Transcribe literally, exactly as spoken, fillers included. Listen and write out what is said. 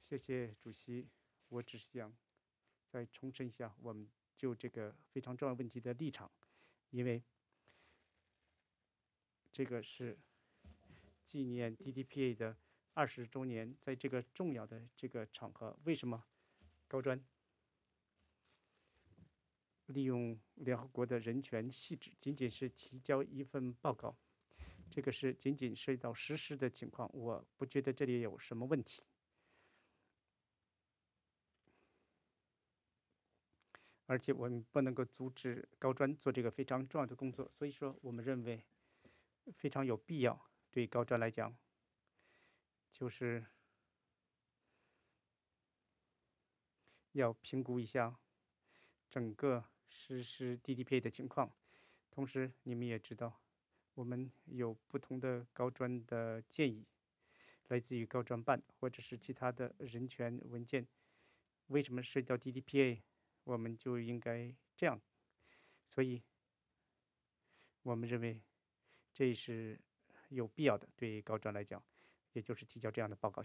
谢谢主席。我只是想再重申一下我们就这个非常重要问题的立场，因为这个是纪念 D D P A 的二十周年，在这个重要的这个场合，为什么高专利用联合国的人权细致，仅仅是提交一份报告？这个是仅仅涉及到实施的情况，我不觉得这里有什么问题。而且我们不能够阻止高专做这个非常重要的工作，所以说我们认为非常有必要，对高专来讲，就是要评估一下整个实施 D D P A 的情况。同时你们也知道，我们有不同的高专的建议，来自于高专办或者是其他的人权文件。为什么涉及到 D D P A， 我们就应该这样？所以我们认为这是有必要的，对高专来讲，也就是提交这样的报告。